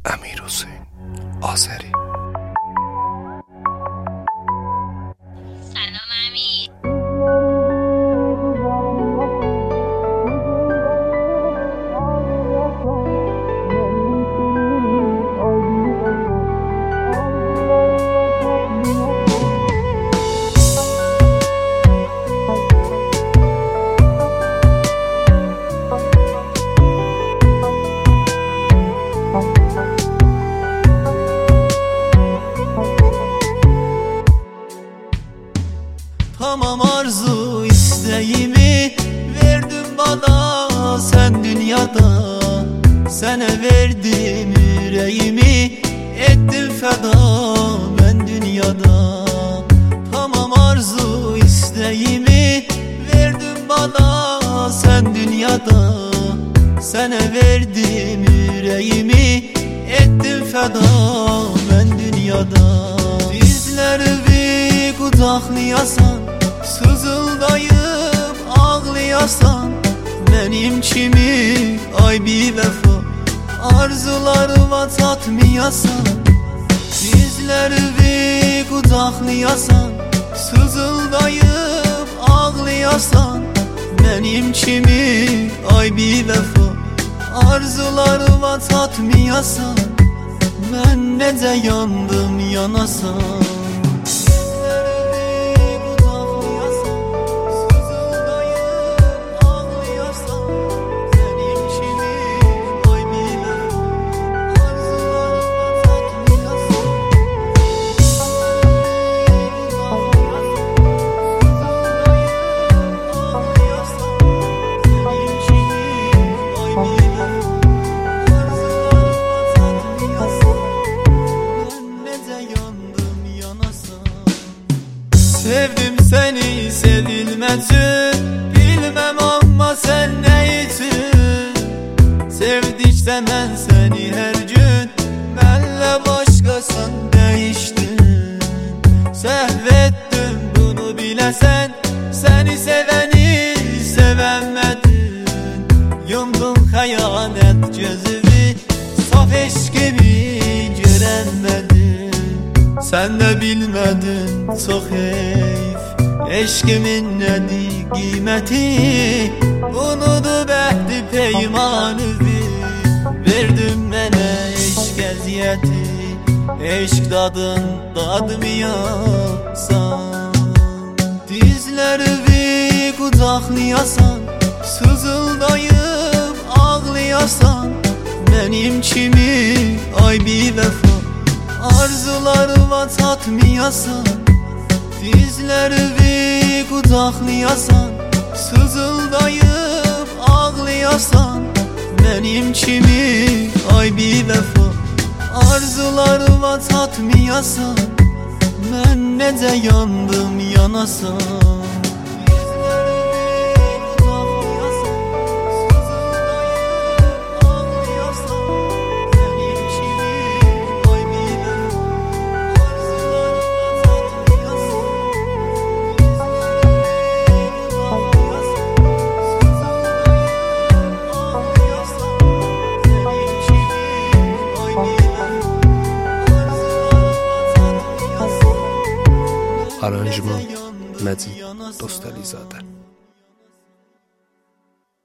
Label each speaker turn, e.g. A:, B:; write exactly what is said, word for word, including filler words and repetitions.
A: Amir Hüseyin Azeri.
B: سلام امیر.
C: Tamam, arzu isteğimi verdin bana sen dünyada. Sana verdim yüreğimi, ettim feda ben dünyada. Tamam, arzu isteğimi verdin bana sen dünyada. Sana verdim yüreğimi, ettim feda ben dünyada. Dizlerimi kucaklayasan, sızıldayıp ağlayasan, benim kimi ay bir vefa arzularıma tatmayasan. Dizlerimi kucaklayasan, sızıldayıp ağlayasan, benim kimi ay bir vefa arzularıma tatmayasan. Ben necə yandım yanasan. Sevdim seni sevilmezsin, bilmem ama sen ne için. Sevdikçe ben seni her gün, benle başkasan değiştin. Sehvettim bunu bilesen, seni seveni sevemedin. Yumdun hayanet gözümü, saf eşkimi göremedin. Sen de bilmedin çok heyf, eşkimin nedir kıymeti. Unudu behdi peymanını, verdim mənə eşk əziyyəti. Eşk dadın dadmayasan. Dizlerimi kucaklayasan, sızıldayıp ağlayasan, benim kimi ay bir vefa arzularıma tatmayasan. Dizlerimi kucaklayasan, sızıldayıp ağlayasan, benim kimi ay bir vefa arzularıma tatmayasan. Ben necə yandım yanasan.
A: Aranjman Məcid Dostəlizadə.